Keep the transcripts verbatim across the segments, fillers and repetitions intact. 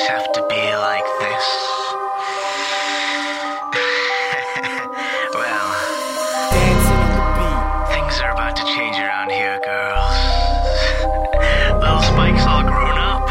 have to be like this? Well, dancing on the beat. Things are about to change around here, girls. Little Spike's all grown up.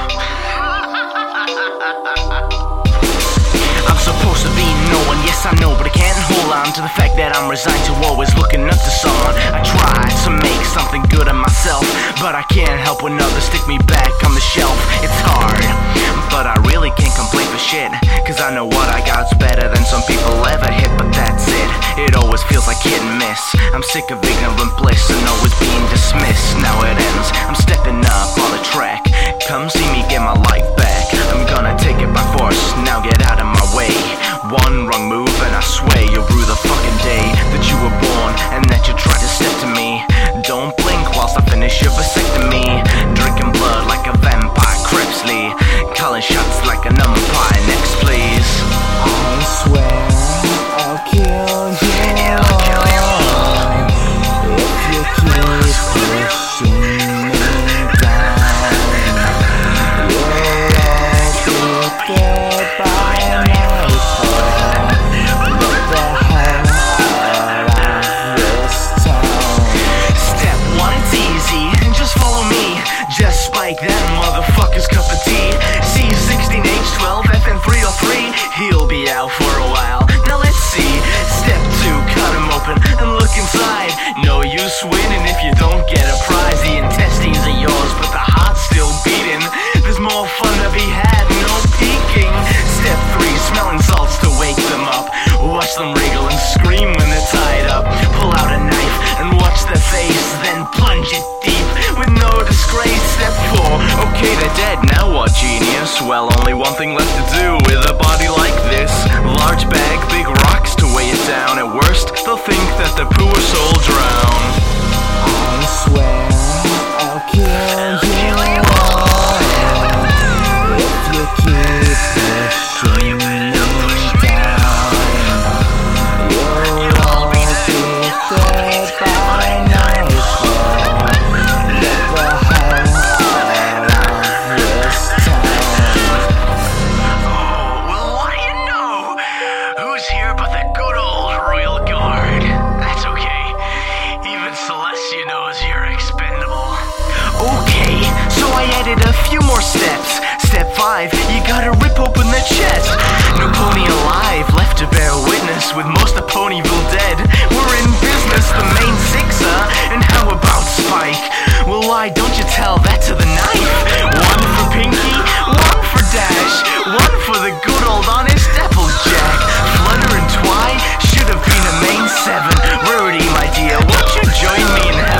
I'm supposed to be no one, yes I know, but I can't hold on to the fact that I'm resigned to always looking up to someone. I try to make something good of myself, but I can't help when others stick me back on the shelf. It's hard, but I really can't complain for shit, cause I know what I got's better than some people ever hit. But that's it, it always feels like hit and miss. I'm sick of ignorant bliss and always being dismissed. Now it ends, I'm stepping up on the track. Come see me get my life back. I'm gonna take it by force, now get out of my way. One wrong move and I swear you'll rue the fucking day that you were born and that you tried to step to me. Don't blink whilst I finish your vasectomy. Drinking blood like a vampire, Krebsley. Calling shots like an umpire. Next please. I swear I'll kill you I'll kill you if you keep pushing me down. You'll all be dead by nightfall. Get the hell out of this town. Step one, it's easy, just follow me. Just Spike that motherfucker's cup of tea. C sixteen H twelve F N three oh three. He'll be out for a while, now let's see. Step two, cut him open and look inside. No use winning if you don't get a prize. The intestines are yours, but the heart's still beating. There's more fun to be had, no peeking. Step three, smelling salts to wake them up. Watch them wriggle and scream when they're tied up. Pull out a knife and watch their face, then plunge it deep with no disgrace. Step four, okay they're dead, now what genius? Well, only one thing left to do with a body like this. Large bag, big rocks to weigh it down. At worst, they'll think that the poor soul drowned. I swear I'll kill you if you keep pushing me down. You'll all be dead by nightfall. Get the hell out of this town. Oh, well, what do you know? Who's here but the good old Royal Guard? That's okay. Even Celestia knows you're expendable. Okay, so I added a few more steps. Step five, you gotta rip open the chest. No pony alive, left to bear witness, with most of Ponyville dead. We're in business, the main sixer. And how about Spike? Well, why don't you tell that to the knife? One for Pinky, one for Dash, one for the good old honest Applejack. Flutter and Twy should have been a main seven. Rarity, my dear, won't you join me in heaven?